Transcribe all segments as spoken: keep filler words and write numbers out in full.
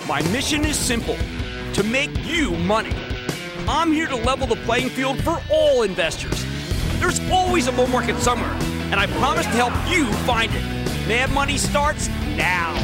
My mission is simple, to make you money. I'm here to level the playing field for all investors. There's always a bull market somewhere, and I promise to help you find it. Mad Money starts now.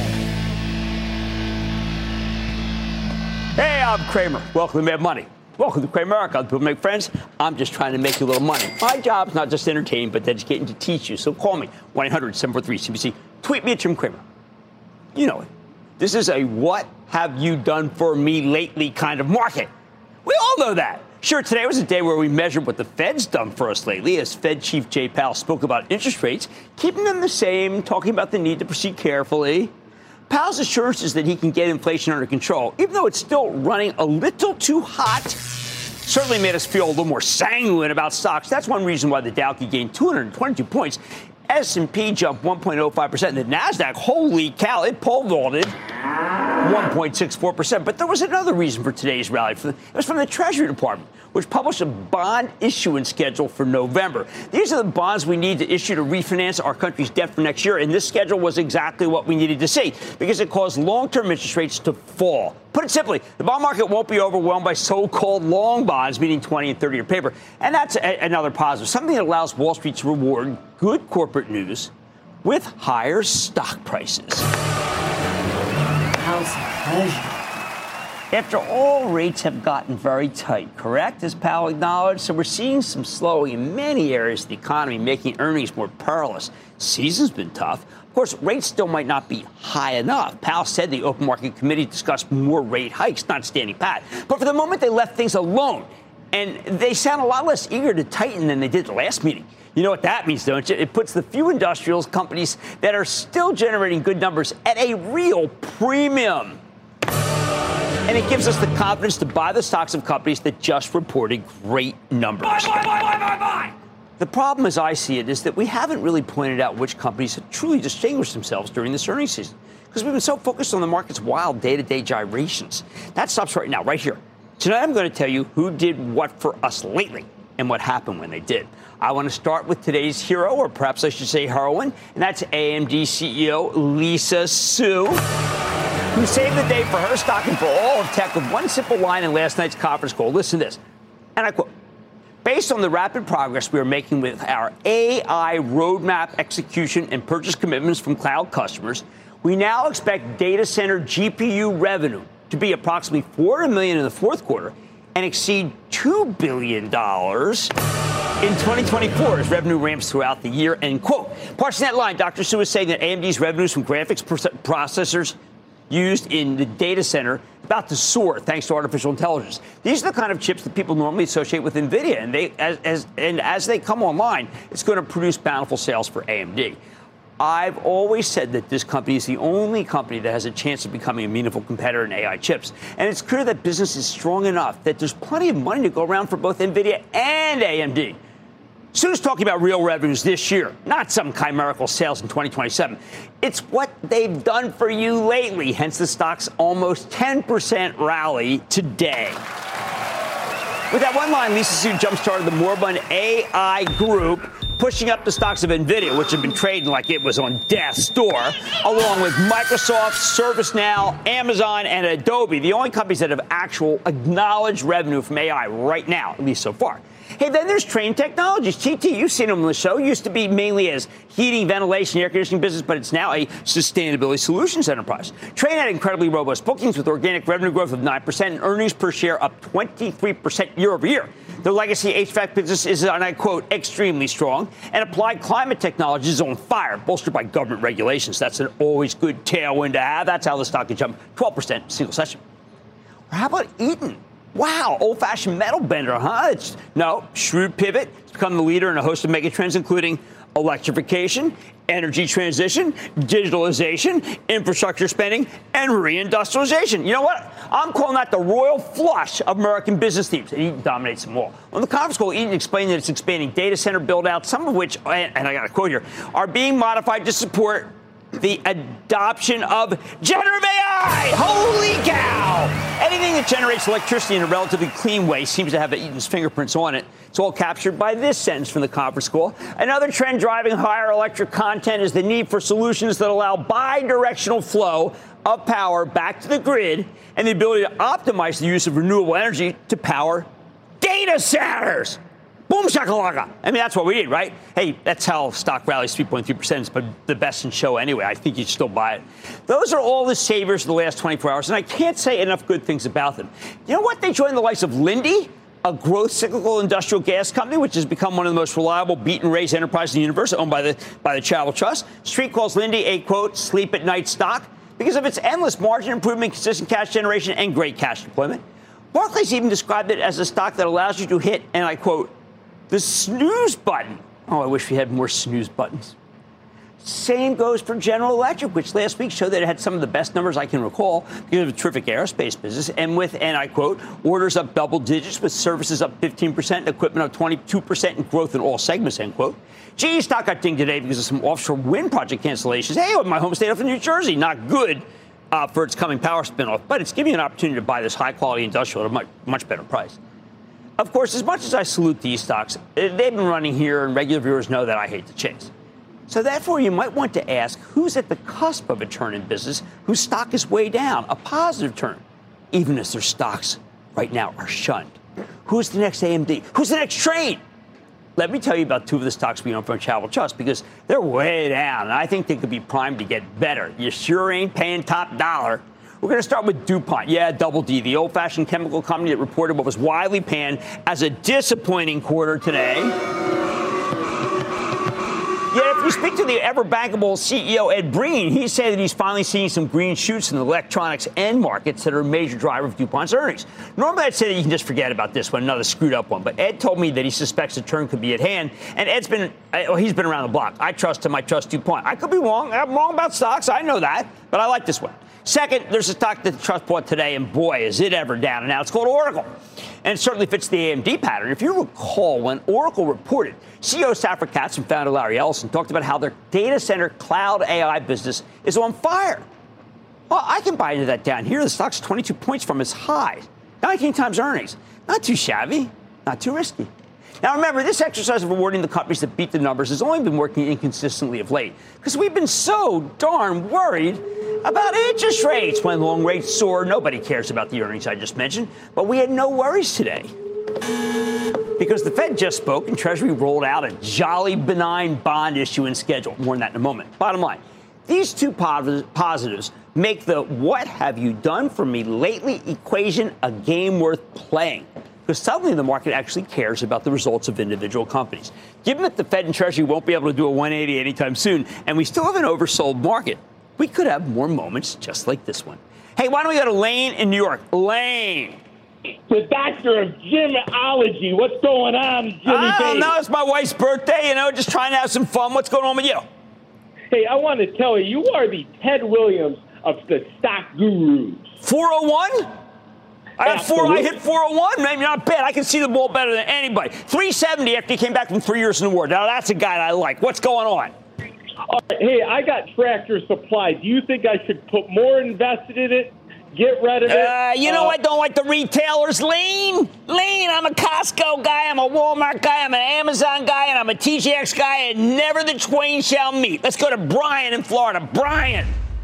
Hey, I'm Cramer. Welcome to Mad Money. Welcome to Cramerica. People make friends. I'm just trying to make you a little money. My job's not just entertaining, but to educate and to teach you. So call me, one eight hundred seven four three C B C. Tweet me at Jim Cramer. You know it. This is a what have you done for me lately kind of market. We all know that. Sure, today was a day where we measured what the Fed's done for us lately, as Fed Chief Jay Powell spoke about interest rates, keeping them the same, talking about the need to proceed carefully. Powell's assurances that he can get inflation under control, even though it's still running a little too hot, certainly made us feel a little more sanguine about stocks. That's one reason why the Dow gained two hundred twenty-two points. S and P jumped one point oh five percent. And the NASDAQ, holy cow, it pole vaulted one point six four percent. But there was another reason for today's rally. It was from the Treasury Department, which published a bond issuance schedule for November. These are the bonds we need to issue to refinance our country's debt for next year. And this schedule was exactly what we needed to see because it caused long-term interest rates to fall. Put it simply, the bond market won't be overwhelmed by so-called long bonds, meaning twenty and thirty-year paper. And that's a- another positive, something that allows Wall Street to reward good corporate news with higher stock prices. How's pleasure? After all, rates have gotten very tight, correct, as Powell acknowledged? So we're seeing some slowing in many areas of the economy, making earnings more perilous. Season's been tough. Of course, rates still might not be high enough. Powell said the Open Market Committee discussed more rate hikes, not standing pat. But for the moment, they left things alone. And they sound a lot less eager to tighten than they did the last meeting. You know what that means, don't you? It puts the few industrials companies that are still generating good numbers at a real premium. And it gives us the confidence to buy the stocks of companies that just reported great numbers. Buy, buy, buy, buy, buy, buy. The problem, as I see it, is that we haven't really pointed out which companies have truly distinguished themselves during this earnings season because we've been so focused on the market's wild day-to-day gyrations. That stops right now, right here. Tonight, I'm going to tell you who did what for us lately and what happened when they did. I want to start with today's hero, or perhaps I should say heroine, and that's A M D C E O Lisa Su, who saved the day for her stock and for all of tech with one simple line in last night's conference call. Listen to this, and I quote, "Based on the rapid progress we are making with our A I roadmap execution and purchase commitments from cloud customers, we now expect data center G P U revenue to be approximately four hundred million dollars in the fourth quarter and exceed two billion dollars in twenty twenty-four as revenue ramps throughout the year," end quote. Parsing that line, Doctor Su is saying that A M D's revenues from graphics processors used in the data center about to soar thanks to artificial intelligence. These are the kind of chips that people normally associate with NVIDIA, and they as, as and as they come online, it's going to produce bountiful sales for A M D. I've always said that this company is the only company that has a chance of becoming a meaningful competitor in A I chips. And it's clear that business is strong enough that there's plenty of money to go around for both NVIDIA and A M D. Sue's talking about real revenues this year, not some chimerical sales in twenty twenty-seven. It's what they've done for you lately, hence the stock's almost ten percent rally today. With that one line, Lisa Su jump-started the moribund A I group, pushing up the stocks of NVIDIA, which have been trading like it was on death's door, along with Microsoft, ServiceNow, Amazon, and Adobe, the only companies that have actual acknowledged revenue from A I right now, at least so far. Hey, then there's Trane Technologies. T T, you've seen them on the show. Used to be mainly as heating, ventilation, air conditioning business, but it's now a sustainability solutions enterprise. Trane had incredibly robust bookings with organic revenue growth of nine percent and earnings per share up twenty-three percent year over year. The legacy H V A C business is, and I quote, extremely strong, and applied climate technology is on fire, bolstered by government regulations. That's an always good tailwind to have. That's how the stock can jump twelve percent single session. Or how about Eaton? Wow, old-fashioned metal bender, huh? It's, no, shrewd pivot. It's become the leader in a host of megatrends, including electrification, energy transition, digitalization, infrastructure spending, and reindustrialization. You know what? I'm calling that the royal flush of American business teams, and Eaton dominates them all. On the conference call, Eaton explained that it's expanding data center build-out, some of which, and I got a quote here, are being modified to support the adoption of generative A I. Holy cow! Anything that generates electricity in a relatively clean way seems to have Eaton's fingerprints on it. It's all captured by this sentence from the conference call. Another trend driving higher electric content is the need for solutions that allow bi-directional flow of power back to the grid and the ability to optimize the use of renewable energy to power data centers. Boom shakalaka. I mean, that's what we need, right? Hey, that's how stock rallies three point three percent. It's been the best in show anyway. I think you'd still buy it. Those are all the saviors of the last twenty-four hours, and I can't say enough good things about them. You know what? They joined the likes of Linde, a growth cyclical industrial gas company, which has become one of the most reliable beat and raise enterprises in the universe, owned by the, by the Travel Trust. Street calls Linde a, quote, sleep at night stock because of its endless margin improvement, consistent cash generation, and great cash deployment. Barclays even described it as a stock that allows you to hit, and I quote, the snooze button. Oh, I wish we had more snooze buttons. Same goes for General Electric, which last week showed that it had some of the best numbers I can recall because of a terrific aerospace business. And with, and I quote, orders up double digits with services up fifteen percent, and equipment up twenty-two percent, and growth in all segments, end quote. G E stock got dinged today because of some offshore wind project cancellations. Hey, my home state of New Jersey, not good uh, for its coming power spinoff, but it's giving you an opportunity to buy this high-quality industrial at a much, much better price. Of course, as much as I salute these stocks, they've been running here, and regular viewers know that I hate to chase. So therefore, you might want to ask who's at the cusp of a turn in business whose stock is way down, a positive turn, even as their stocks right now are shunned. Who's the next A M D? Who's the next trade? Let me tell you about two of the stocks we own from Travel Trust because they're way down, and I think they could be primed to get better. You sure ain't paying top dollar. We're going to start with DuPont. Yeah, Double D, the old-fashioned chemical company that reported what was widely panned as a disappointing quarter today. Yet, if you speak to the ever-bankable C E O, Ed Breen, he said that he's finally seeing some green shoots in the electronics end markets that are a major driver of DuPont's earnings. Normally, I'd say that you can just forget about this one, another screwed-up one. But Ed told me that he suspects a turn could be at hand. And Ed's been, well, he's been around the block. I trust him. I trust DuPont. I could be wrong. I'm wrong about stocks. I know that. But I like this one. Second, there's a stock that the trust bought today, and boy, is it ever down. And now it's called Oracle. And it certainly fits the A M D pattern. If you recall, when Oracle reported, C E O Safra Catz and founder Larry Ellison talked about how their data center cloud A I business is on fire. Well, I can buy into that down here. The stock's twenty-two points from its high, nineteen times earnings. Not too shabby, not too risky. Now, remember, this exercise of rewarding the companies that beat the numbers has only been working inconsistently of late because we've been so darn worried about interest rates. When long rates soar, nobody cares about the earnings I just mentioned, but we had no worries today because the Fed just spoke and Treasury rolled out a jolly benign bond issuance schedule. More on that in a moment. Bottom line, these two positives make the what have you done for me lately equation a game worth playing. Because suddenly the market actually cares about the results of individual companies. Given that the Fed and Treasury won't be able to do a one eighty anytime soon, and we still have an oversold market, we could have more moments just like this one. Hey, why don't we go to Lane in New York? Lane. The doctor of gymology. What's going on, Jimmy? Oh, no, it's my wife's birthday, you know, just trying to have some fun. What's going on with you? Hey, I want to tell you, you are the Ted Williams of the stock gurus. four oh one? I had four. I hit four oh one. Maybe not bad. I can see the ball better than anybody. three seventy after he came back from three years in the war. Now that's a guy that I like. What's going on? All right, hey, I got Tractor Supply. Do you think I should put more invested in it? Get rid of it? Uh, you know, uh, I don't like the retailers. Lean, lean. I'm a Costco guy. I'm a Walmart guy. I'm an Amazon guy, and I'm a T J X guy. And never the twain shall meet. Let's go to Brian in Florida. Brian.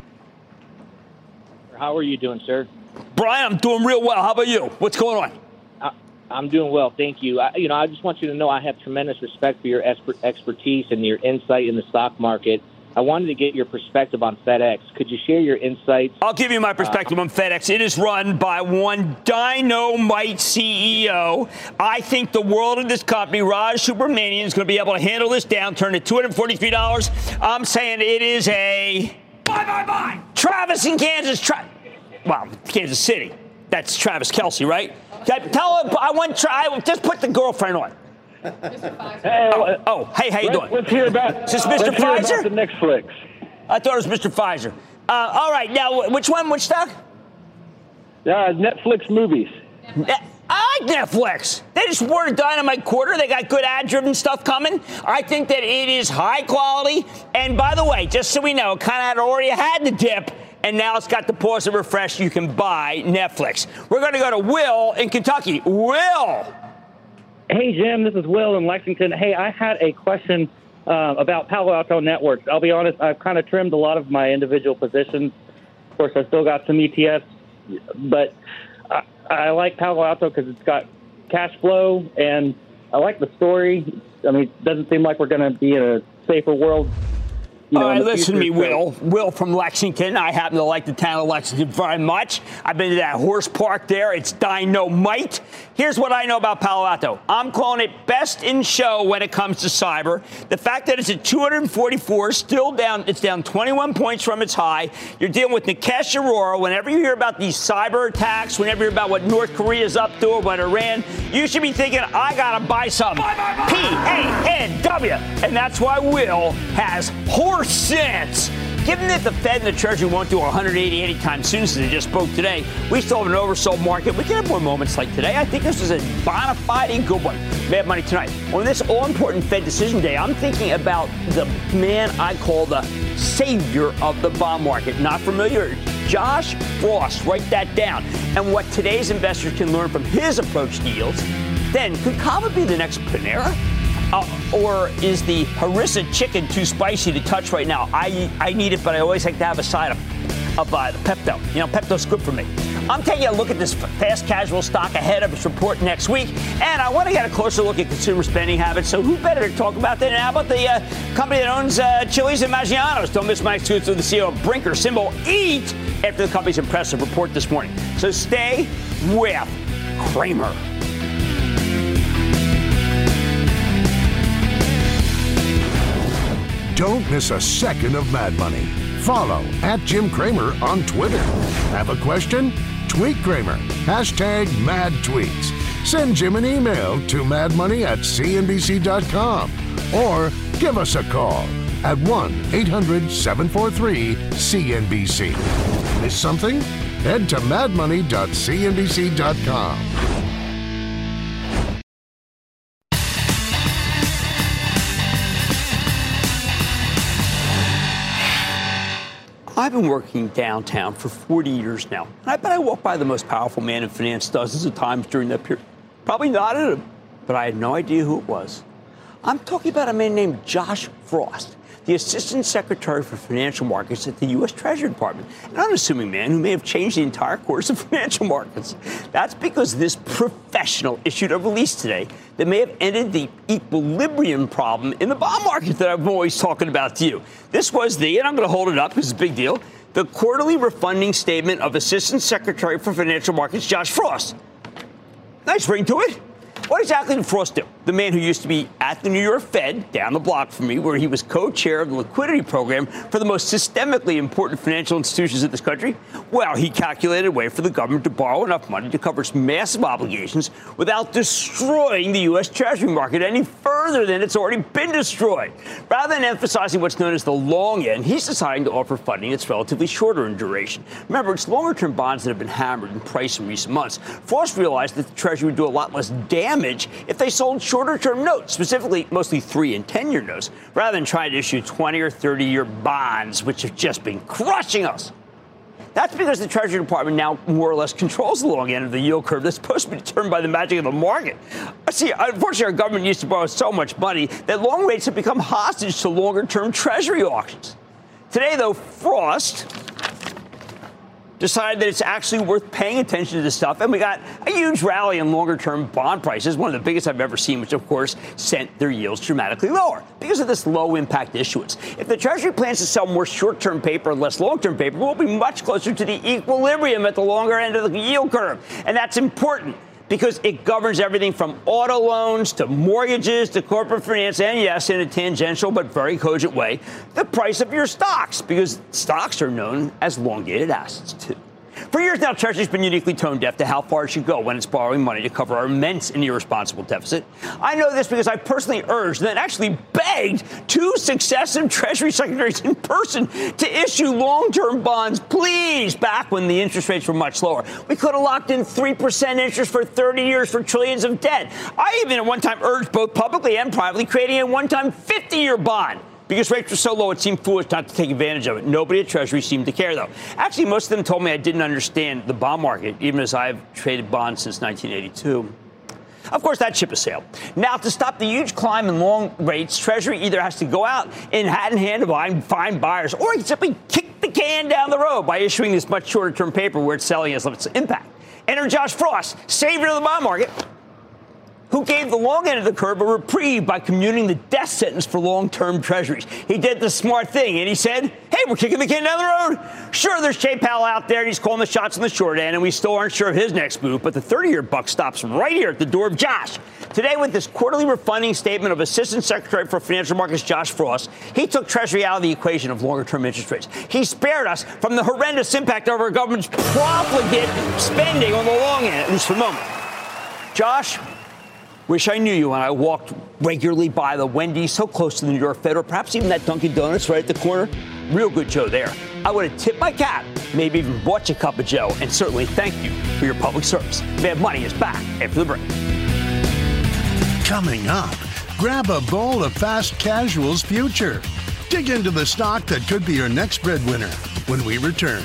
How are you doing, sir? Brian, I'm doing real well. How about you? What's going on? I, I'm doing well, thank you. I, you know, I just want you to know I have tremendous respect for your expert, expertise and your insight in the stock market. I wanted to get your perspective on FedEx. Could you share your insights? I'll give you my perspective uh, on FedEx. It is run by one dynamite C E O. I think the world of this company, Raj Subramanian, is going to be able to handle this downturn at two hundred forty-three dollars. I'm saying it is a buy, buy, buy. Travis in Kansas. Tra- Well, Kansas City. That's Travis Kelce, right? Tell him I want to try. Just put the girlfriend on. Mister Hey, oh, oh, hey, how you let's, doing? Let's hear about. Is this Mister Let's hear Pfizer? about the Netflix. I thought it was Mister Pfizer. Uh, all right, now which one? Which stock? Uh, Netflix movies. Uh, oh like Netflix. They just were a dynamite quarter. They got good ad-driven stuff coming. I think that it is high quality. And by the way, just so we know, it kind of had already had the dip, and now it's got the pause and refresh. You can buy Netflix. We're going to go to Will in Kentucky. Will. Hey, Jim, this is Will in Lexington. Hey, I had a question uh, about Palo Alto Networks. I'll be honest, I've kind of trimmed a lot of my individual positions. Of course, I still got some E T Fs, but I, I like Palo Alto because it's got cash flow, and I like the story. I mean, it doesn't seem like we're going to be in a safer world. You know, All right, listen to me, future. Will. Will from Lexington. I happen to like the town of Lexington very much. I've been to that horse park there. It's dynamite. Here's what I know about Palo Alto. I'm calling it best in show when it comes to cyber. The fact that it's at two hundred forty-four, still down, it's down twenty-one points from its high. You're dealing with Nikesh Arora. Whenever you hear about these cyber attacks, whenever you hear about what North Korea's up to or what Iran, you should be thinking, I got to buy something. P A N W. And that's why Will has horse sense. Given that the Fed and the Treasury won't do one hundred eighty anytime soon, since they just spoke today, we still have an oversold market. We can have more moments like today. I think this is a bona fide good one. Mad Money tonight. On this all-important Fed decision day, I'm thinking about the man I call the savior of the bond market. Not familiar? Josh Frost. Write that down. And what today's investors can learn from his approach to yields. Then, could Kava be the next Panera? Uh, or is the harissa chicken too spicy to touch right now? I I need it, but I always like to have a side of, of uh, Pepto. You know, Pepto's good for me. I'm taking a look at this fast casual stock ahead of its report next week, and I want to get a closer look at consumer spending habits. So who better to talk about that? And how about the uh, company that owns uh, Chili's and Maggiano's? Don't miss my exclusive with the C E O of Brinker, symbol EAT, after the company's impressive report this morning. So stay with Cramer. Don't miss a second of Mad Money. Follow at Jim Cramer on Twitter. Have a question? Tweet Cramer. Hashtag mad tweets. Send Jim an email to madmoney at c n b c dot com or give us a call at one eight hundred seven four three C N B C. Miss something? Head to mad money dot c n b c dot com. I've been working downtown for forty years now, and I bet I walked by the most powerful man in finance dozens of times during that period. Probably nodded at him, but I had no idea who it was. I'm talking about a man named Josh Frost, the Assistant Secretary for Financial Markets at the U S Treasury Department. An unassuming man who may have changed the entire course of financial markets. That's because this professional issued a release today that may have ended the equilibrium problem in the bond market that I'm always talking about to you. This was the, and I'm going to hold it up because it's a big deal, the quarterly refunding statement of Assistant Secretary for Financial Markets, Josh Frost. Nice ring to it. What exactly did Frost do? The man who used to be at the New York Fed, down the block from me, where he was co-chair of the liquidity program for the most systemically important financial institutions in this country? Well, he calculated a way for the government to borrow enough money to cover its massive obligations without destroying the U S. Treasury market any further than it's already been destroyed. Rather than emphasizing what's known as the long end, he's deciding to offer funding that's relatively shorter in duration. Remember, it's longer-term bonds that have been hammered in price in recent months. Frost realized that the Treasury would do a lot less damage if they sold shorter-term notes, specifically mostly three and ten-year notes, rather than trying to issue twenty or thirty-year bonds, which have just been crushing us. That's because the Treasury Department now more or less controls the long end of the yield curve that's supposed to be determined by the magic of the market. See, unfortunately, our government used to borrow so much money that long rates have become hostage to longer-term Treasury auctions. Today, though, Frost decided that it's actually worth paying attention to this stuff. And we got a huge rally in longer-term bond prices, one of the biggest I've ever seen, which, of course, sent their yields dramatically lower because of this low-impact issuance. If the Treasury plans to sell more short-term paper and less long-term paper, we'll be much closer to the equilibrium at the longer end of the yield curve. And that's important because it governs everything from auto loans to mortgages to corporate finance and, yes, in a tangential but very cogent way, the price of your stocks, because stocks are known as long-dated assets, too. For years now, Treasury's been uniquely tone deaf to how far it should go when it's borrowing money to cover our immense and irresponsible deficit. I know this because I personally urged and then actually begged begged two successive Treasury secretaries in person to issue long-term bonds, please, back when the interest rates were much lower. We could have locked in three percent interest for thirty years for trillions of debt. I even at one time urged both publicly and privately creating a one-time fifty-year bond. Because rates were so low, it seemed foolish not to take advantage of it. Nobody at Treasury seemed to care, though. Actually, most of them told me I didn't understand the bond market, even as I've traded bonds since nineteen eighty-two. Of course, that ship has sailed. Now, to stop the huge climb in long rates, Treasury either has to go out in hat in hand to buy, find buyers, or it can simply kick the can down the road by issuing this much shorter-term paper where it's selling has less impact. Enter Josh Frost, savior of the bond market, who gave the long end of the curve a reprieve by commuting the death sentence for long-term treasuries. He did the smart thing, and he said, hey, we're kicking the can down the road. Sure, there's Jay Powell out there, and he's calling the shots on the short end, and we still aren't sure of his next move, but the thirty-year buck stops right here at the door of Josh. Today, with this quarterly refunding statement of Assistant Secretary for Financial Markets Josh Frost, he took Treasury out of the equation of longer-term interest rates. He spared us from the horrendous impact of our government's profligate spending on the long end, at least for the moment. Josh, wish I knew you when I walked regularly by the Wendy's so close to the New York Fed, or perhaps even that Dunkin' Donuts right at the corner. Real good Joe there. I would have tipped my cap, maybe even bought you a cup of Joe, and certainly thank you for your public service. Mad Money is back after the break. Coming up, grab a bowl of Fast Casual's future. Dig into the stock that could be your next breadwinner when we return.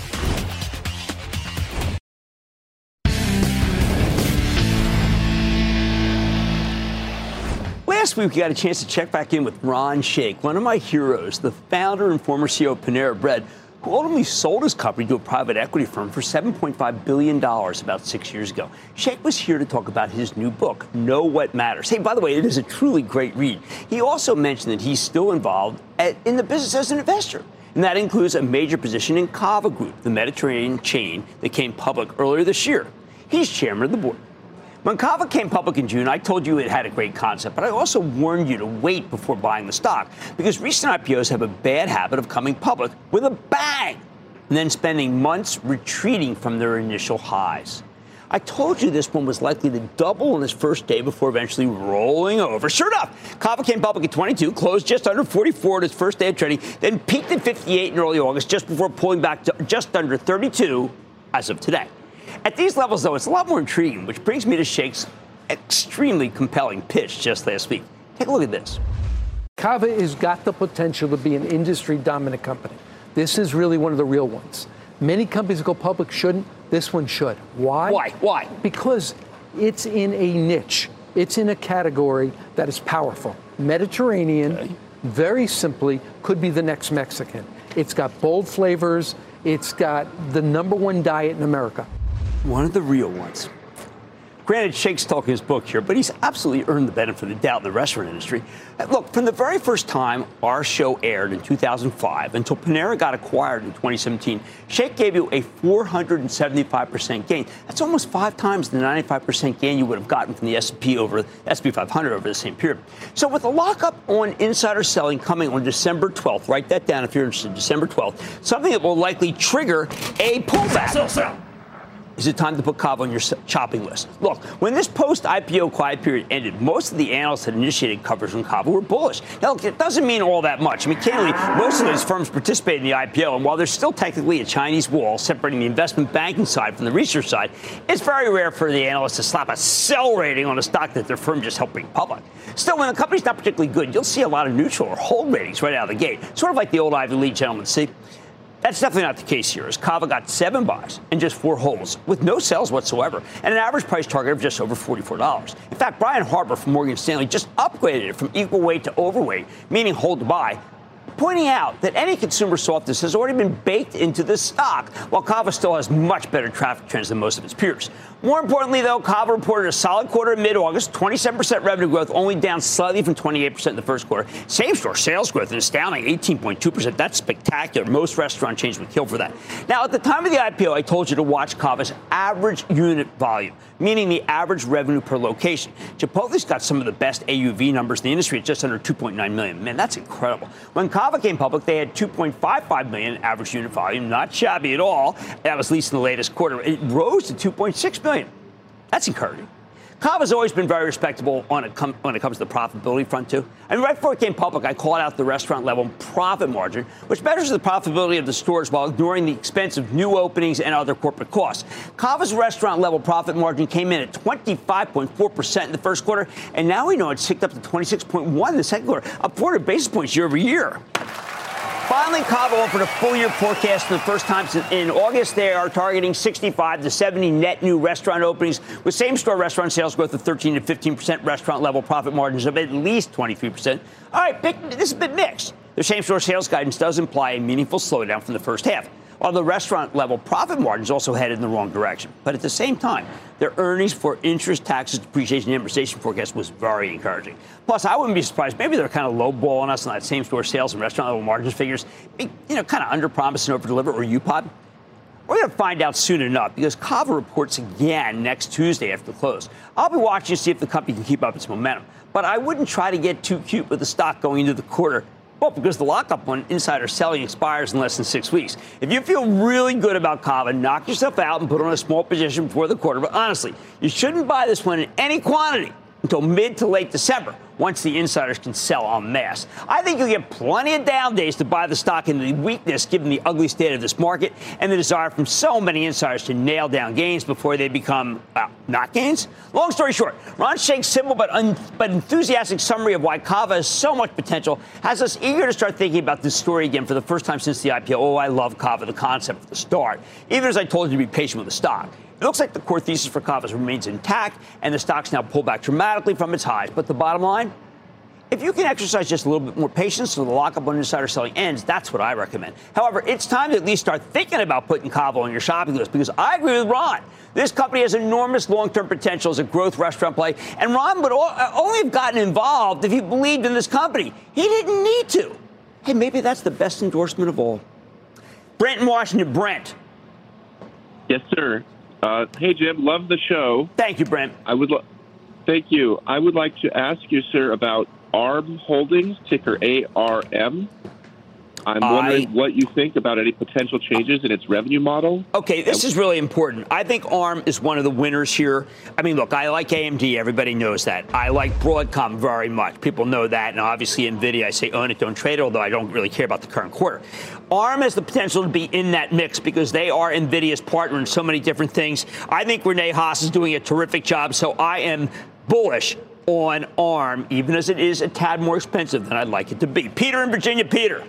Last week, we got a chance to check back in with Ron Shaich, one of my heroes, the founder and former C E O of Panera Bread, who ultimately sold his company to a private equity firm for seven point five billion dollars about six years ago. Shaich was here to talk about his new book, Know What Matters. Hey, by the way, it is a truly great read. He also mentioned that he's still involved at, in the business as an investor, and that includes a major position in Cava Group, the Mediterranean chain that came public earlier this year. He's chairman of the board. When Cava came public in June, I told you it had a great concept, but I also warned you to wait before buying the stock because recent I P Os have a bad habit of coming public with a bang and then spending months retreating from their initial highs. I told you this one was likely to double on its first day before eventually rolling over. Sure enough, Cava came public at twenty-two, closed just under forty-four at its first day of trading, then peaked at fifty-eight in early August just before pulling back to just under thirty-two as of today. At these levels, though, it's a lot more intriguing, which brings me to Sheikh's extremely compelling pitch just last week. Take a look at this. Cava has got the potential to be an industry-dominant company. This is really one of the real ones. Many companies that go public shouldn't. This one should. Why? Why? Why? Because it's in a niche. It's in a category that is powerful. Mediterranean, okay. Very simply, could be the next Mexican. It's got bold flavors. It's got the number one diet in America. One of the real ones. Granted, Sheikh's talking his book here, but he's absolutely earned the benefit of the doubt in the restaurant industry. Look, from the very first time our show aired in two thousand five until Panera got acquired in twenty seventeen, Shaich gave you a four hundred seventy-five percent gain. That's almost five times the ninety-five percent gain you would have gotten from the S and P over S and P five hundred over the same period. So with the lockup on insider selling coming on December twelfth, write that down if you're interested, December twelfth, something that will likely trigger a pullback. Sell, sell. Is it time to put Cava on your shopping list? Look, when this post-I P O quiet period ended, most of the analysts that initiated coverage on Cava were bullish. Now, look, it doesn't mean all that much. I mean, candidly, most of those firms participated in the I P O, and while there's still technically a Chinese wall separating the investment banking side from the research side, it's very rare for the analysts to slap a sell rating on a stock that their firm just helped bring public. Still, when the company's not particularly good, you'll see a lot of neutral or hold ratings right out of the gate, sort of like the old Ivy League gentlemen see. That's definitely not the case here, as Cava got seven buys and just four holds, with no sells whatsoever, and an average price target of just over forty-four dollars. In fact, Brian Harbour from Morgan Stanley just upgraded it from equal weight to overweight, meaning hold to buy, pointing out that any consumer softness has already been baked into the stock, while Cava still has much better traffic trends than most of its peers. More importantly, though, Cava reported a solid quarter in mid-August, twenty-seven percent revenue growth, only down slightly from twenty-eight percent in the first quarter. Same-store sales growth, an astounding eighteen point two percent. That's spectacular. Most restaurant chains would kill for that. Now, at the time of the I P O, I told you to watch Cava's average unit volume, meaning the average revenue per location. Chipotle's got some of the best A U V numbers in the industry at just under two point nine million. Man, that's incredible. When Cava came public, they had two point five five million average unit volume, not shabby at all. That was at least in the latest quarter. It rose to two point six million. That's encouraging. Cava's always been very respectable on it com- when it comes to the profitability front, too. I mean, right before it came public, I called out the restaurant-level profit margin, which measures the profitability of the stores while ignoring the expense of new openings and other corporate costs. Cava's restaurant-level profit margin came in at twenty-five point four percent in the first quarter, and now we know it's ticked up to twenty-six point one percent in the second quarter, up four hundred basis points year over year. Finally, Cava offered a full-year forecast for the first time in August. They are targeting sixty-five to seventy net new restaurant openings with same-store restaurant sales growth of thirteen to fifteen percent, restaurant-level profit margins of at least twenty-three percent. All right, big, this is a bit mixed. Their same-store sales guidance does imply a meaningful slowdown from the first half, while the restaurant-level profit margins also headed in the wrong direction. But at the same time, their earnings for interest, taxes, depreciation, and amortization forecast was very encouraging. Plus, I wouldn't be surprised. Maybe they're kind of lowballing us on that same-store sales and restaurant-level margins figures. You know, kind of under-promise and over-deliver, or U P O D. We're going to find out soon enough because Cava reports again next Tuesday after the close. I'll be watching to see if the company can keep up its momentum. But I wouldn't try to get too cute with the stock going into the quarter. Well, because the lockup on insider selling expires in less than six weeks. If you feel really good about Cava, knock yourself out and put on a small position before the quarter. But honestly, you shouldn't buy this one in any quantity until mid to late December, once the insiders can sell en masse. I think you'll get plenty of down days to buy the stock in the weakness, given the ugly state of this market and the desire from so many insiders to nail down gains before they become, well, not gains. Long story short, Ron Shaikh's simple but, un- but enthusiastic summary of why Cava has so much potential has us eager to start thinking about this story again for the first time since the I P O. Oh, I love Cava, the concept at the start, even as I told you to be patient with the stock. It looks like the core thesis for Cava remains intact, and the stock's now pulled back dramatically from its highs. But the bottom line, if you can exercise just a little bit more patience so the lockup on insider selling ends, that's what I recommend. However, it's time to at least start thinking about putting Cava on your shopping list, because I agree with Ron. This company has enormous long-term potential as a growth restaurant play, and Ron would only have gotten involved if he believed in this company. He didn't need to. Hey, maybe that's the best endorsement of all. Brent in Washington. Brent. Yes, sir. Uh, hey, Jim, love the show. Thank you, Brent. I would lo- Thank you. I would like to ask you, sir, about A R M Holdings, ticker A R M. I'm wondering I, what you think about any potential changes in its revenue model. Okay, this is really important. I think A R M is one of the winners here. I mean, look, I like A M D. Everybody knows that. I like Broadcom very much. People know that. And obviously, NVIDIA, I say own it, don't trade it, although I don't really care about the current quarter. A R M has the potential to be in that mix because they are NVIDIA's partner in so many different things. I think Renee Haas is doing a terrific job, so I am bullish on A R M, even as it is a tad more expensive than I'd like it to be. Peter in Virginia. Peter.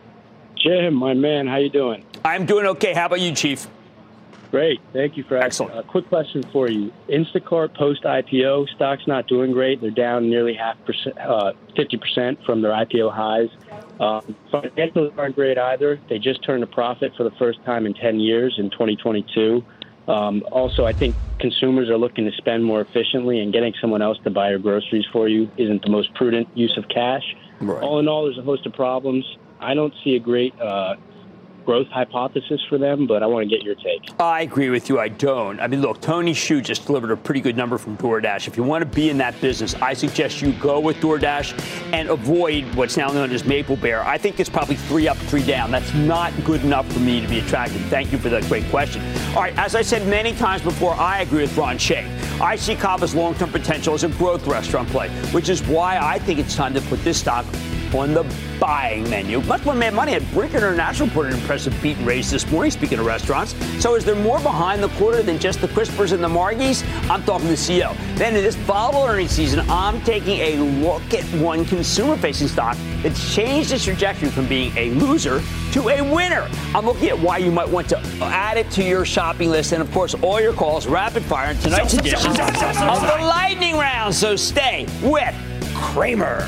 Jim, my man, how you doing? I'm doing okay. How about you, Chief? Great. Thank you for asking. Excellent. A quick question for you. Instacart post-I P O, stock's not doing great. They're down nearly half percent, uh, fifty percent from their I P O highs. Um, financials aren't great either. They just turned a profit for the first time in ten years in twenty twenty-two. Um, also, I think consumers are looking to spend more efficiently, and getting someone else to buy your groceries for you isn't the most prudent use of cash. Right. All in all, there's a host of problems. I don't see a great uh, growth hypothesis for them, but I want to get your take. I agree with you. I don't. I mean, look, Tony Xu just delivered a pretty good number from DoorDash. If you want to be in that business, I suggest you go with DoorDash and avoid what's now known as Maple Bear. I think it's probably three up, three down. That's not good enough for me to be attracted. Thank you for that great question. All right, as I said many times before, I agree with Ron Shaich. I see Cava's long-term potential as a growth restaurant play, which is why I think it's time to put this stock on the buying menu. Much more Mad Money at Brinker International reported an impressive beat and raise this morning, speaking of restaurants. So is there more behind the quarter than just the Crispers and the Margies? I'm talking to the C E O. Then in this volatile earnings season, I'm taking a look at one consumer-facing stock that's changed its trajectory from being a loser to a winner. I'm looking at why you might want to add it to your shopping list. And, of course, all your calls rapid fire in tonight's edition of the Lightning Round. So stay with Cramer.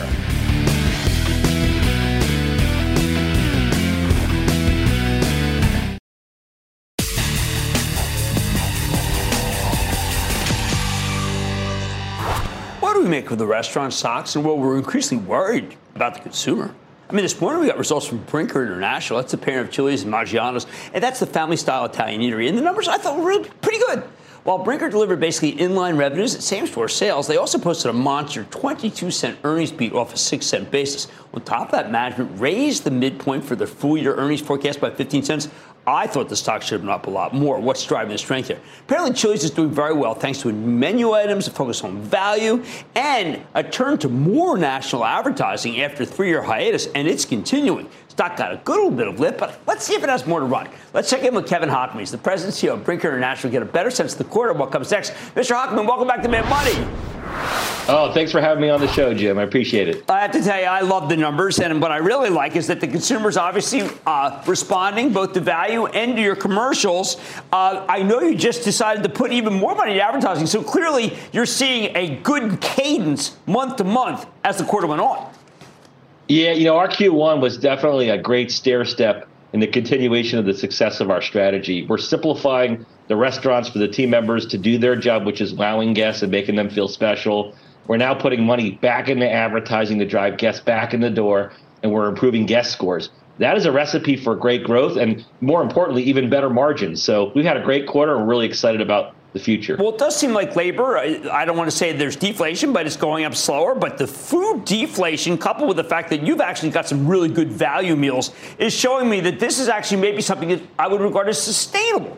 What do we make of the restaurant stocks? And well, we're increasingly worried about the consumer. I mean, this morning we got results from Brinker International. That's a pair of Chili's and Maggiano's. And that's the family-style Italian eatery. And the numbers I thought were really pretty good. While Brinker delivered basically inline revenues at same-store sales, they also posted a monster twenty-two cent earnings beat off a six cent basis. On top of that, management raised the midpoint for their full-year earnings forecast by fifteen cents, I thought the stock should have been up a lot more. What's driving the strength here? Apparently, Chili's is doing very well thanks to menu items, a focus on value, and a turn to more national advertising after a three-year hiatus, and it's continuing. Stock got a good little bit of lift, but let's see if it has more to run. Let's check in with Kevin Hochman. He's the president and C E O of Brinker International. Get a better sense of the quarter and what comes next. Mister Hochman, welcome back to Mad Money. Oh, thanks for having me on the show, Jim. I appreciate it. I have to tell you, I love the numbers, and what I really like is that the consumer's obviously uh, responding both to value and to your commercials. Uh, I know you just decided to put even more money into advertising, so clearly you're seeing a good cadence month to month as the quarter went on. Yeah, you know, our Q one was definitely a great stair step in the continuation of the success of our strategy. We're simplifying the restaurants for the team members to do their job, which is wowing guests and making them feel special. We're now putting money back into advertising to drive guests back in the door, and we're improving guest scores. That is a recipe for great growth and, more importantly, even better margins. So we've had a great quarter. We're really excited about the future. Well, it does seem like labor, I don't want to say there's deflation, but it's going up slower. But the food deflation, coupled with the fact that you've actually got some really good value meals, is showing me that this is actually maybe something that I would regard as sustainable.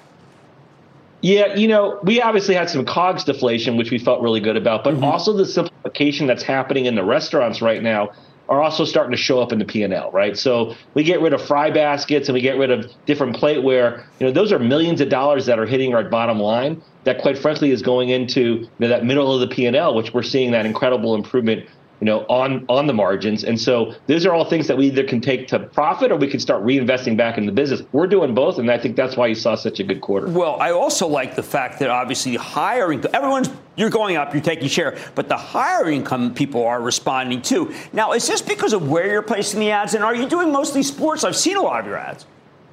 Yeah, you know, we obviously had some COGS deflation, which we felt really good about, but mm-hmm. also the simplification that's happening in the restaurants right now are also starting to show up in the P and L, right? So we get rid of fry baskets and we get rid of different plateware. You know, those are millions of dollars that are hitting our bottom line that, quite frankly, is going into you know, that middle of the P and L, which we're seeing that incredible improvement you know, on, on the margins. And so those are all things that we either can take to profit or we can start reinvesting back in the business. We're doing both, and I think that's why you saw such a good quarter. Well, I also like the fact that obviously hiring, everyone's, you're going up, you're taking share, but the higher income people are responding too. Now, is this because of where you're placing the ads, and are you doing mostly sports? I've seen a lot of your ads.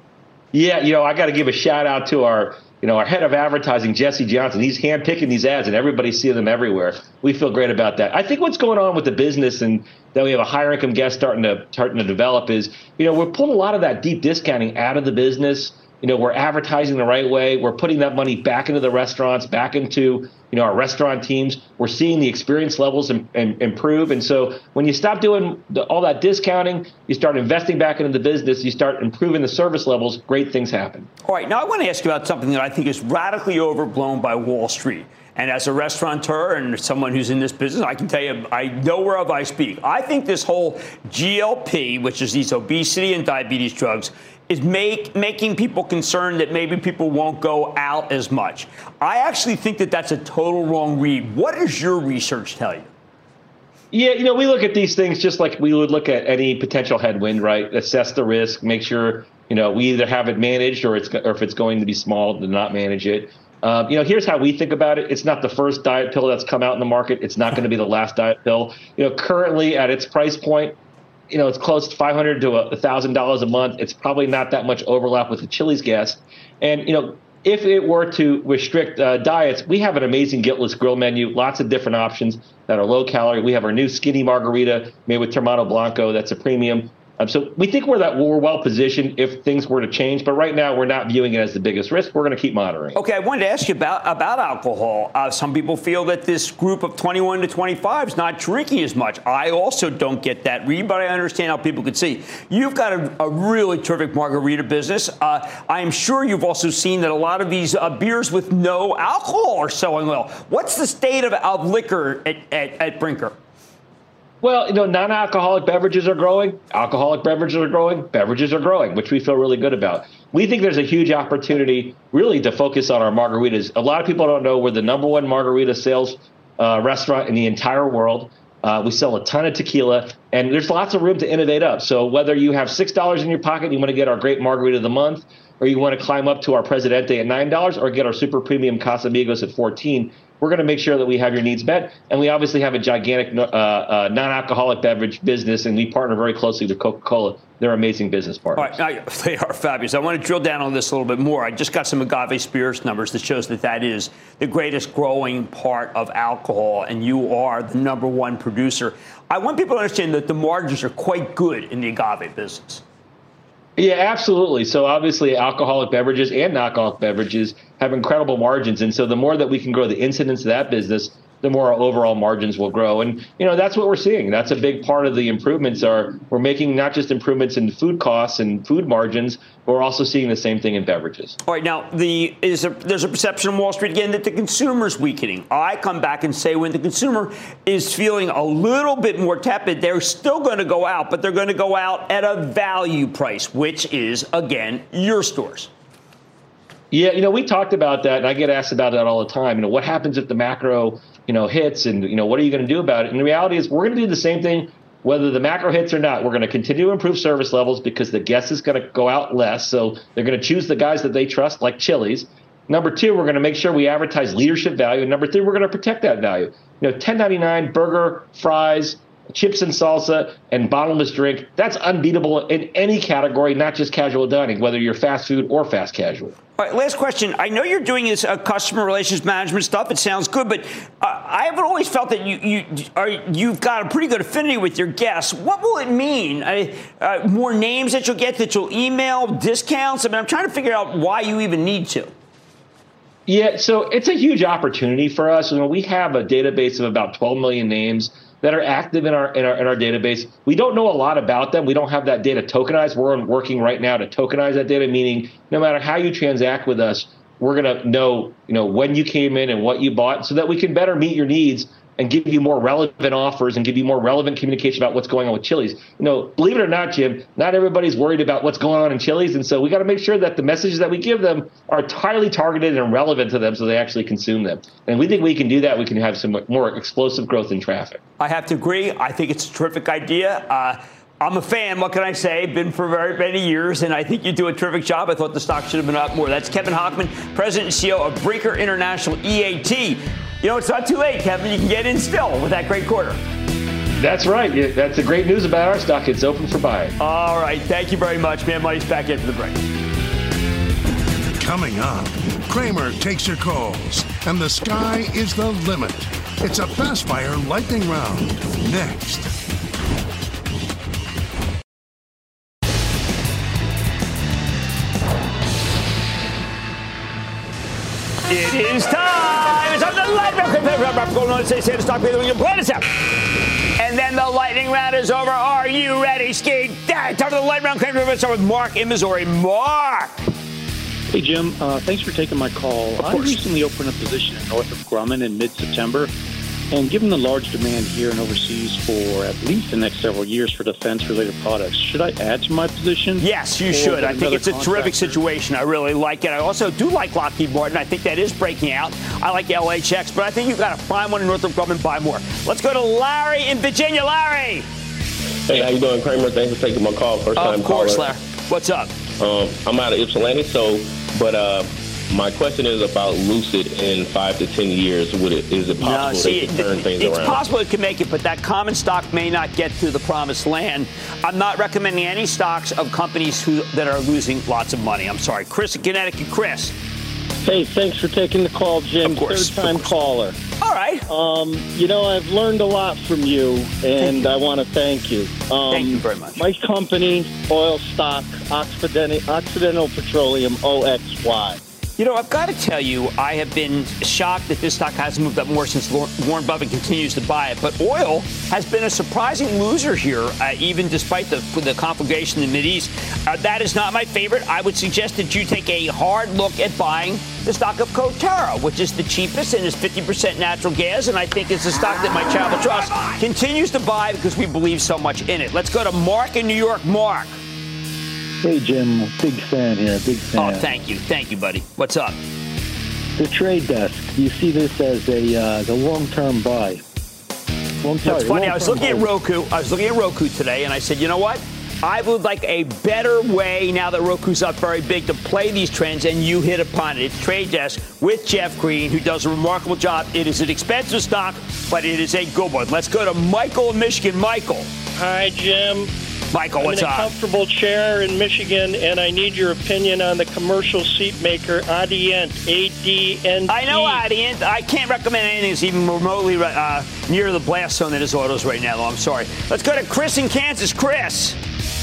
Yeah, you know, I got to give a shout out to our You know, our head of advertising, Jesse Johnson, he's handpicking these ads and everybody's seeing them everywhere. We feel great about that. I think what's going on with the business and that we have a higher income guest starting to starting to develop is, you know, we're pulling a lot of that deep discounting out of the business. You know, we're advertising the right way. We're putting that money back into the restaurants, back into, you know, our restaurant teams. We're seeing the experience levels im- im- improve. And so when you stop doing the, all that discounting, you start investing back into the business, you start improving the service levels, great things happen. All right. Now, I want to ask you about something that I think is radically overblown by Wall Street. And as a restaurateur and someone who's in this business, I can tell you, I know whereof I speak. I think this whole G L P, which is these obesity and diabetes drugs, is make, making people concerned that maybe people won't go out as much. I actually think that that's a total wrong read. What does your research tell you? Yeah, you know, we look at these things just like we would look at any potential headwind, right? Assess the risk, make sure, you know, we either have it managed or it's or if it's going to be small, to not manage it. Um, you know, here's how we think about it. It's not the first diet pill that's come out in the market. It's not going to be the last diet pill. You know, currently at its price point, you know, it's close to five hundred dollars to one thousand dollars a month. It's probably not that much overlap with the Chili's guest. And, you know, if it were to restrict uh, diets, we have an amazing guiltless grill menu, lots of different options that are low calorie. We have our new skinny margarita made with Teremana Blanco. That's a premium. Um, so we think we're that we're well positioned if things were to change, but right now we're not viewing it as the biggest risk. We're going to keep monitoring. Okay, I wanted to ask you about about alcohol. Uh, some people feel that this group of twenty-one to twenty-five is not drinking as much. I also don't get that read, but I understand how people could see. You've got a, a really terrific margarita business. Uh, I'm sure you've also seen that a lot of these uh, beers with no alcohol are selling well. What's the state of, of liquor at, at, at Brinker? Well, you know, non-alcoholic beverages are growing. Alcoholic beverages are growing. Beverages are growing, which we feel really good about. We think there's a huge opportunity really to focus on our margaritas. A lot of people don't know we're the number one margarita sales uh, restaurant in the entire world. Uh, we sell a ton of tequila, and there's lots of room to innovate up. So whether you have six dollars in your pocket and you want to get our great margarita of the month, or you want to climb up to our Presidente at nine dollars, or get our super premium Casamigos at fourteen dollars, we're going to make sure that we have your needs met. And we obviously have a gigantic uh, uh, non-alcoholic beverage business, and we partner very closely with Coca-Cola. They're amazing business partners. All right, they are fabulous. I want to drill down on this a little bit more. I just got some agave spirits numbers that shows that that is the greatest growing part of alcohol, and you are the number one producer. I want people to understand that the margins are quite good in the agave business. Yeah, absolutely. So obviously alcoholic beverages and non-alcoholic beverages have incredible margins. And so the more that we can grow the incidence of that business, the more our overall margins will grow. And, you know, that's what we're seeing. That's a big part of the improvements are we're making not just improvements in food costs and food margins, but we're also seeing the same thing in beverages. All right. Now, the is a, there's a perception on Wall Street, again, that the consumer's weakening. I come back and say when the consumer is feeling a little bit more tepid, they're still going to go out, but they're going to go out at a value price, which is, again, your stores. Yeah, you know, we talked about that, and I get asked about that all the time. You know, what happens if the macro, you know, hits, and, you know, what are you going to do about it? And the reality is we're going to do the same thing whether the macro hits or not. We're going to continue to improve service levels because the guest is going to go out less, so they're going to choose the guys that they trust, like Chili's. Number two, we're going to make sure we advertise leadership value. And number three, we're going to protect that value. You know, ten ninety-nine burger, fries, chips and salsa, and bottomless drink, that's unbeatable in any category, not just casual dining, whether you're fast food or fast casual. All right, last question. I know you're doing this uh, customer relations management stuff. It sounds good, but uh, I have always felt that you, you are, you've got a pretty good affinity with your guests. What will it mean? Uh, uh, more names that you'll get that you'll email, discounts? I mean, I'm trying to figure out why you even need to. Yeah, so it's a huge opportunity for us. You know, we have a database of about twelve million names that are active in our in our in our database. We don't know a lot about them. We don't have that data tokenized. We're working right now to tokenize that data, meaning no matter how you transact with us, we're going to know, you know, when you came in and what you bought, so that we can better meet your needs and give you more relevant offers and give you more relevant communication about what's going on with Chili's. You know, believe it or not, Jim, not everybody's worried about what's going on in Chili's, and so we got to make sure that the messages that we give them are entirely targeted and relevant to them so they actually consume them. And we think we can do that. We can have some more explosive growth in traffic. I have to agree. I think it's a terrific idea. Uh, I'm a fan. What can I say? Been for very many years, and I think you do a terrific job. I thought the stock should have been up more. That's Kevin Hochman, President and C E O of Brinker International E A T. You know, it's not too late, Kevin. You can get in still with that great quarter. That's right. That's the great news about our stock. It's open for buying. All right. Thank you very much, man. Money's back after the break. Coming up, Cramer takes your calls, and the sky is the limit. It's a fast fire lightning round. Next. It is time. It's on the lightning round. Going on to say the stock you plan us out. And then the lightning round is over. Are you ready, Ski? Time for the lightning round. Let's start with Mark in Missouri. Mark. Hey, Jim. Uh, thanks for taking my call. I recently opened a position in Northrop Grumman in mid-September. And given the large demand here and overseas for at least the next several years for defense-related products, should I add to my position? Yes, you should. I think it's a terrific situation. I really like it. I also do like Lockheed Martin. I think that is breaking out. I like L H X, but I think you've got to find one in Northrop Grumman, buy more. Let's go to Larry in Virginia. Larry. Hey, how you doing, Cramer? Thanks for taking my call. First time caller. Of course, Larry. What's up? Um, I'm out of Ypsilanti, so, but uh, my question is about Lucid in five to ten years. Would it, is it possible no, see, they can turn it, things it's around? It's possible it can make it, but that common stock may not get to the promised land. I'm not recommending any stocks of companies who that are losing lots of money. I'm sorry. Chris in Connecticut. Chris. Hey, thanks for taking the call, Jim. Of course, Third-time caller. All right. Um, you know, I've learned a lot from you, and I want to thank you. Um, thank you very much. My company, oil stock, Occidental, Occidental Petroleum, O X Y. You know, I've got to tell you, I have been shocked that this stock hasn't moved up more since Warren Buffett continues to buy it. But oil has been a surprising loser here, uh, even despite the, the conflagration in the Mideast. Uh, that is not my favorite. I would suggest that you take a hard look at buying the stock of Coterra, which is the cheapest and is fifty percent natural gas. And I think it's a stock that my Travel Trust continues to buy because we believe so much in it. Let's go to Mark in New York. Mark. Hey, Jim, big fan here, big fan. Oh, thank you. Thank you, buddy. What's up? The trade desk. Do you see this as a uh, the long-term buy? Long, sorry, it's funny. I was looking hold. at Roku. I was looking at Roku today, and I said, you know what? I would like a better way, now that Roku's up very big, to play these trends, and you hit upon it. It's Trade Desk with Jeff Green, who does a remarkable job. It is an expensive stock, but it is a good one. Let's go to Michael in Michigan. Michael. Hi, Jim. Michael, what's up? I'm in a comfortable chair in Michigan, and I need your opinion on the commercial seat maker Adient, A D N T. I know Adient. I can't recommend anything that's even remotely uh, near the blast zone that is autos right now, though. I'm sorry. Let's go to Chris in Kansas. Chris.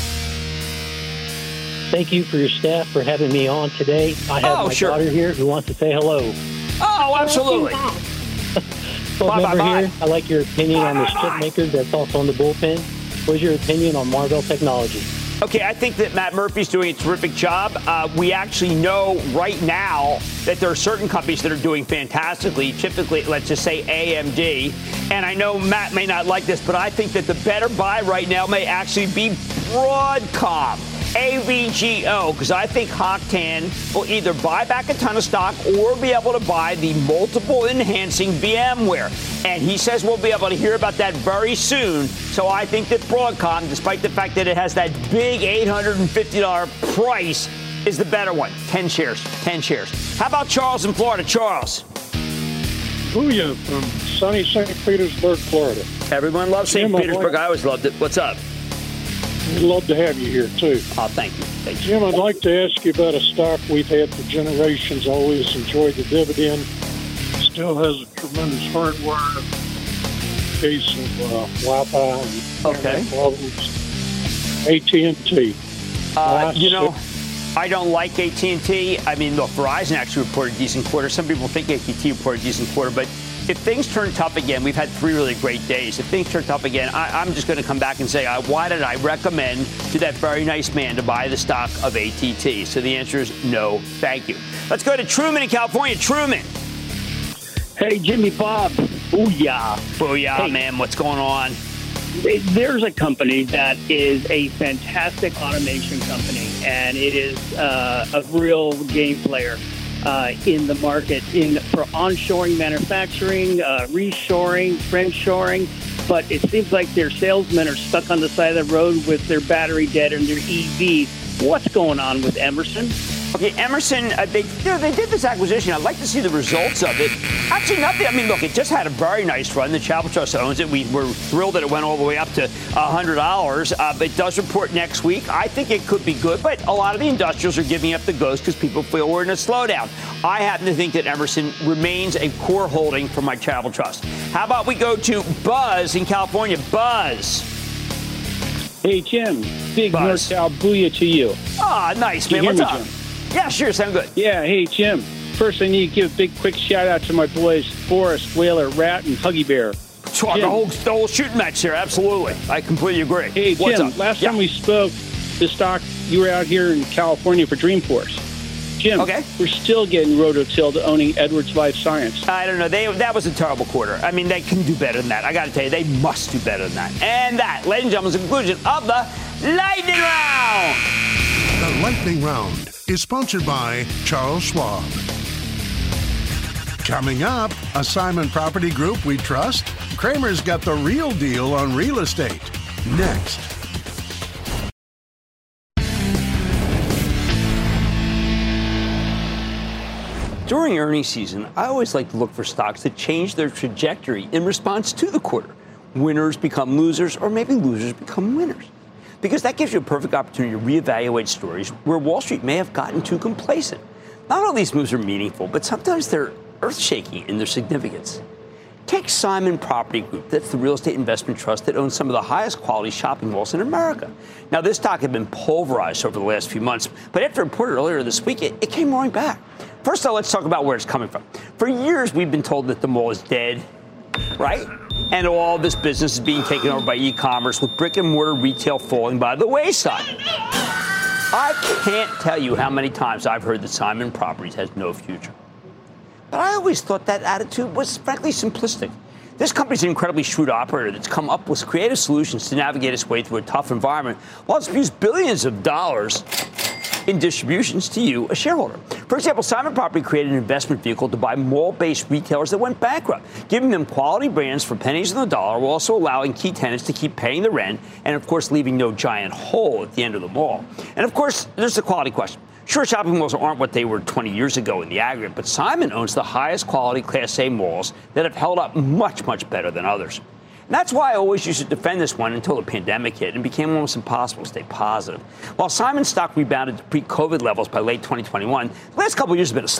Thank you for your staff for having me on today. I have oh, my sure. daughter here who wants to say hello. Oh, absolutely. baseball bye, member bye, bye. here. I like your opinion on the strip maker that's also in the bullpen. What's your opinion on Marvell Technology? Okay, I think that Matt Murphy's doing a terrific job. Uh, we actually know right now that there are certain companies that are doing fantastically, typically, let's just say A M D. And I know Matt may not like this, but I think that the better buy right now may actually be Broadcom. A V G O, because I think Hock Tan will either buy back a ton of stock or be able to buy the multiple enhancing VMware. And he says we'll be able to hear about that very soon. So I think that Broadcom, despite the fact that it has that big eight hundred fifty dollars price, is the better one. ten shares. ten shares. How about Charles in Florida? Charles. Booyah from sunny Saint Petersburg, Florida. Everyone loves Saint Petersburg. I always loved it. What's up? We'd love to have you here, too. Oh, thank you. Thank you. Jim, I'd like to ask you about a stock we've had for generations, always enjoyed the dividend, still has a tremendous hardware, case of uh, Wi-Fi and okay. problems. A T and T. Uh, you know, I don't like A T and T. I mean, look, Verizon actually reported a decent quarter. Some people think A T and T reported a decent quarter, but if things turn tough again, we've had three really great days. If things turn tough again, I, I'm just going to come back and say, uh, why did I recommend to that very nice man to buy the stock of A T and T? So the answer is no, thank you. Let's go to Truman in California. Truman. Hey, Jimmy Bob. Booyah. Booyah, hey, man. What's going on? There's a company that is a fantastic automation company, and it is uh, a real game player. Uh, in the market in for onshoring manufacturing, uh, reshoring, friendshoring, but it seems like their salesmen are stuck on the side of the road with their battery dead and their E V. What's going on with Emerson? Okay, Emerson, uh, they you know, they did this acquisition. I'd like to see the results of it. Actually, nothing. I mean, look, it just had a very nice run. The Chapel Trust owns it. We were thrilled that it went all the way up to one hundred dollars. Uh, it does report next week. I think it could be good, but a lot of the industrials are giving up the ghost because people feel we're in a slowdown. I happen to think that Emerson remains a core holding for my Chapel Trust. How about we go to Buzz in California? Buzz. Hey, Jim. Big Buzz. North Cal booyah to you. Ah, nice, Can man. you What's hear me, up? Jim? Yeah, sure. Sound good. Yeah. Hey, Jim. First, I need to give a big, quick shout-out to my boys, Forrest, Whaler, Rat, and Huggy Bear. Sure, the whole, the whole shooting match here. Absolutely. I completely agree. Hey, What's Jim, up? last yeah. time we spoke, the stock, you were out here in California for Dreamforce. Jim, okay. We're still getting Rototill to owning Edwards Life Science. I don't know. They, that was a terrible quarter. I mean, they can do better than that. I got to tell you, they must do better than that. And that, ladies and gentlemen, is the conclusion of the Lightning Round. The Lightning Round is sponsored by Charles Schwab. Coming up, a Simon Property Group we trust. Kramer's got the real deal on real estate. Next. During earnings season, I always like to look for stocks that change their trajectory in response to the quarter. Winners become losers, or maybe losers become winners. Because that gives you a perfect opportunity to reevaluate stories where Wall Street may have gotten too complacent. Not all these moves are meaningful, but sometimes they're earth-shaking in their significance. Take Simon Property Group. That's the real estate investment trust that owns some of the highest quality shopping malls in America. Now, this stock had been pulverized over the last few months, but after it reported earlier this week, it, it came roaring back. First, though, let's talk about where it's coming from. For years, we've been told that the mall is dead, right? And all this business is being taken over by e-commerce, with brick and mortar retail falling by the wayside. I can't tell you how many times I've heard that Simon Properties has no future. But I always thought that attitude was, frankly, simplistic. This company's an incredibly shrewd operator that's come up with creative solutions to navigate its way through a tough environment while it's used billions of dollars in distributions to you, a shareholder. For example, Simon Property created an investment vehicle to buy mall-based retailers that went bankrupt, giving them quality brands for pennies on the dollar while also allowing key tenants to keep paying the rent and, of course, leaving no giant hole at the end of the mall. And, of course, there's the quality question. Sure, shopping malls aren't what they were twenty years ago in the aggregate, but Simon owns the highest quality Class A malls that have held up much, much better than others. And that's why I always used to defend this one until the pandemic hit and became almost impossible to stay positive. While Simon's stock rebounded to pre-COVID levels by late twenty twenty-one, the last couple of years have been a slog.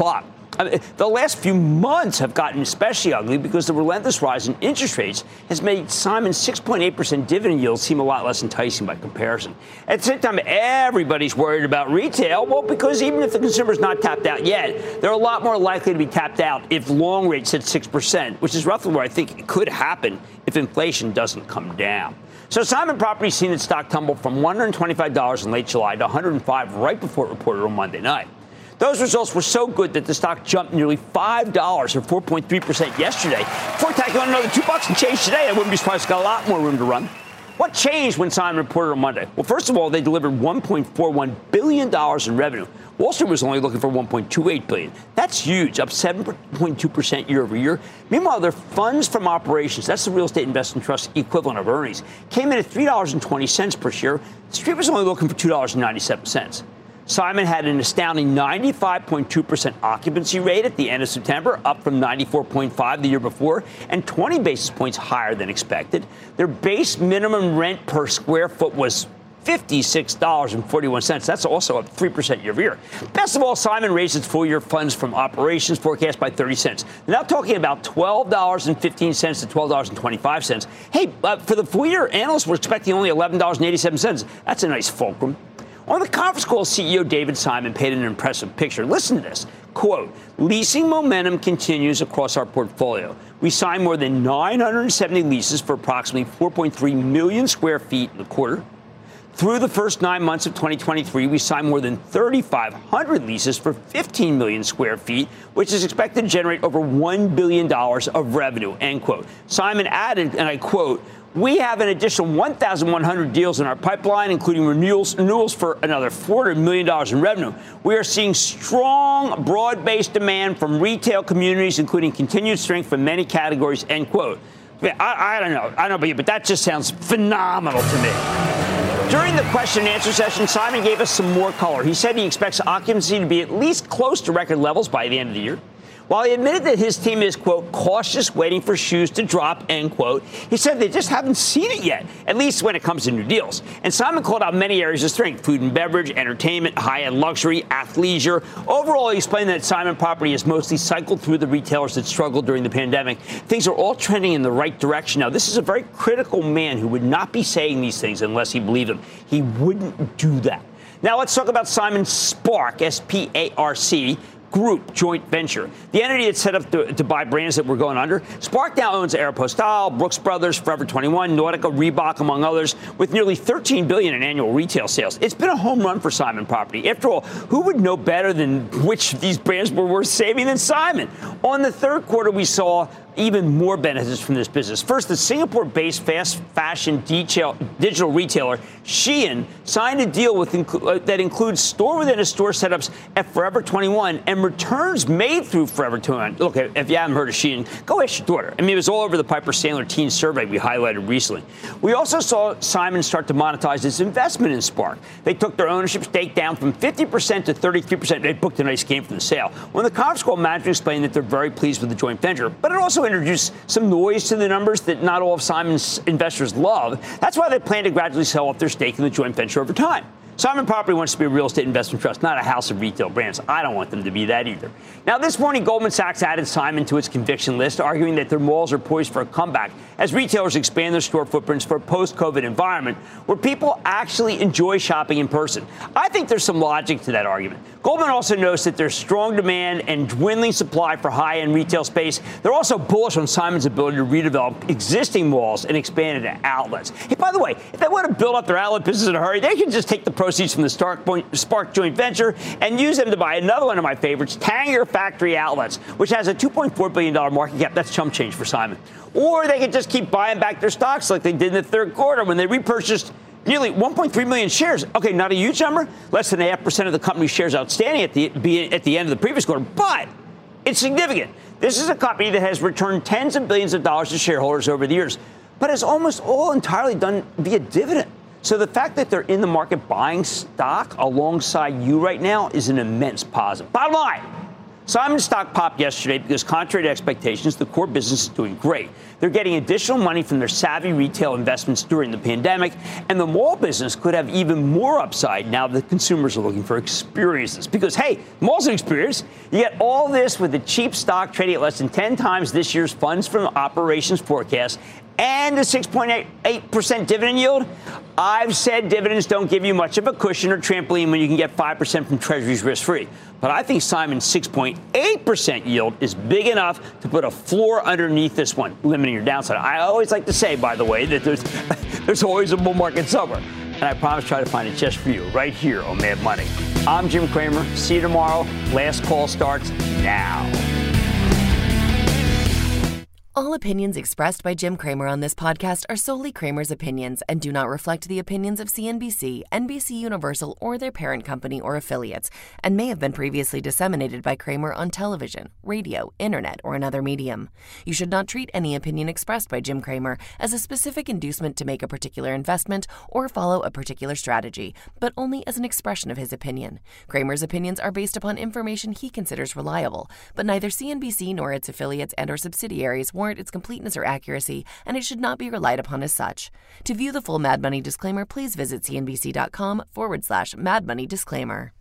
I mean, the last few months have gotten especially ugly because the relentless rise in interest rates has made Simon's six point eight percent dividend yield seem a lot less enticing by comparison. At the same time, everybody's worried about retail. Well, because even if the consumer's not tapped out yet, they're a lot more likely to be tapped out if long rates hit six percent, which is roughly where I think it could happen if inflation doesn't come down. So Simon Property's seen its stock tumble from one hundred twenty-five dollars in late July to one hundred five dollars right before it reported on Monday night. Those results were so good that the stock jumped nearly five dollars or four point three percent yesterday. Before tacking on another two bucks and change today, I wouldn't be surprised. It's got a lot more room to run. What changed when Simon reported on Monday? Well, first of all, they delivered one point four one billion dollars in revenue. Wall Street was only looking for one point two eight billion dollars. That's huge, up seven point two percent year over year. Meanwhile, their funds from operations, that's the real estate investment trust equivalent of earnings, came in at three dollars and twenty cents per share. The Street was only looking for two dollars and ninety-seven cents. Simon had an astounding ninety-five point two percent occupancy rate at the end of September, up from ninety-four point five the year before, and twenty basis points higher than expected. Their base minimum rent per square foot was fifty-six dollars and forty-one cents. That's also up three percent year over year. Best of all, Simon raised its full-year funds from operations forecast by thirty cents. They're now talking about twelve dollars and fifteen cents to twelve dollars and twenty-five cents. Hey, uh, for the full year, analysts were expecting only eleven dollars and eighty-seven cents. That's a nice fulcrum. On the conference call, C E O David Simon painted an impressive picture. Listen to this. Quote, leasing momentum continues across our portfolio. We signed more than nine hundred seventy leases for approximately four point three million square feet in the quarter. Through the first nine months of twenty twenty-three, we signed more than thirty-five hundred leases for fifteen million square feet, which is expected to generate over one billion dollars of revenue, end quote. Simon added, and I quote, we have an additional one thousand one hundred deals in our pipeline, including renewals, renewals for another four hundred million dollars in revenue. We are seeing strong, broad-based demand from retail communities, including continued strength from many categories, end quote. I, I don't know. I don't know about you, but that just sounds phenomenal to me. During the question and answer session, Simon gave us some more color. He said he expects occupancy to be at least close to record levels by the end of the year. While he admitted that his team is, quote, cautious, waiting for shoes to drop, end quote, he said they just haven't seen it yet, at least when it comes to new deals. And Simon called out many areas of strength: food and beverage, entertainment, high-end luxury, athleisure. Overall, he explained that Simon Property has mostly cycled through the retailers that struggled during the pandemic. Things are all trending in the right direction. Now, this is a very critical man who would not be saying these things unless he believed them. He wouldn't do that. Now, let's talk about Simon Spark, S P A R C. Group joint venture, the entity that's set up to, to buy brands that were going under. Spark now owns Aeropostale, Brooks Brothers, Forever twenty-one, Nautica, Reebok, among others, with nearly thirteen billion dollars in annual retail sales. It's been a home run for Simon Property. After all, who would know better than which of these brands were worth saving than Simon? On the third quarter, we saw even more benefits from this business. First, the Singapore-based fast fashion detail, digital retailer Shein signed a deal with uh, that includes store-within-a-store setups at Forever twenty-one and returns made through Forever twenty-one. Look, if you haven't heard of Shein, go ask your daughter. I mean, it was all over the Piper Sandler teen survey we highlighted recently. We also saw Simon start to monetize its investment in Spark. They took their ownership stake down from fifty percent to thirty-three percent. They booked a nice gain from the sale. When the conference call, management explained that they're very pleased with the joint venture, but it also introduced some noise to the numbers that not all of Simon's investors love. That's why they plan to gradually sell off their stake in the joint venture over time. Simon Property wants to be a real estate investment trust, not a house of retail brands. I don't want them to be that either. Now, this morning, Goldman Sachs added Simon to its conviction list, arguing that their malls are poised for a comeback as retailers expand their store footprints for a post-COVID environment where people actually enjoy shopping in person. I think there's some logic to that argument. Goldman also notes that there's strong demand and dwindling supply for high-end retail space. They're also bullish on Simon's ability to redevelop existing malls and expand into outlets. Hey, by the way, if they want to build up their outlet business in a hurry, they can just take the proceeds from the Spark joint venture and use them to buy another one of my favorites, Tanger Factory Outlets, which has a two point four billion dollars market cap. That's chump change for Simon. Or they could just keep buying back their stocks like they did in the third quarter when they repurchased nearly one point three million shares. Okay, not a huge number, less than a half percent of the company's shares outstanding at the, at the end of the previous quarter, but it's significant. This is a company that has returned tens of billions of dollars to shareholders over the years, but has almost all entirely done via dividend. So the fact that they're in the market buying stock alongside you right now is an immense positive. Bottom line, Simon's stock popped yesterday because, contrary to expectations, the core business is doing great. They're getting additional money from their savvy retail investments during the pandemic, and the mall business could have even more upside now that consumers are looking for experiences. Because, hey, mall's an experience. You get all this with a cheap stock trading at less than ten times this year's funds from operations forecast and a six point eight percent dividend yield. I've said dividends don't give you much of a cushion or trampoline when you can get five percent from treasuries risk-free. But I think Simon's six point eight percent yield is big enough to put a floor underneath this one, limiting your downside. I always like to say, by the way, that there's there's always a bull market somewhere. And I promise to try to find it just for you right here on Mad Money. I'm Jim Cramer. See you tomorrow. Last call starts now. All opinions expressed by Jim Cramer on this podcast are solely Cramer's opinions and do not reflect the opinions of C N B C, N B C Universal, or their parent company or affiliates, and may have been previously disseminated by Cramer on television, radio, internet, or another medium. You should not treat any opinion expressed by Jim Cramer as a specific inducement to make a particular investment or follow a particular strategy, but only as an expression of his opinion. Cramer's opinions are based upon information he considers reliable, but neither C N B C nor its affiliates and or subsidiaries warrant its completeness or accuracy, and it should not be relied upon as such. To view the full Mad Money disclaimer, please visit cnbc.com forward slash Mad Money disclaimer.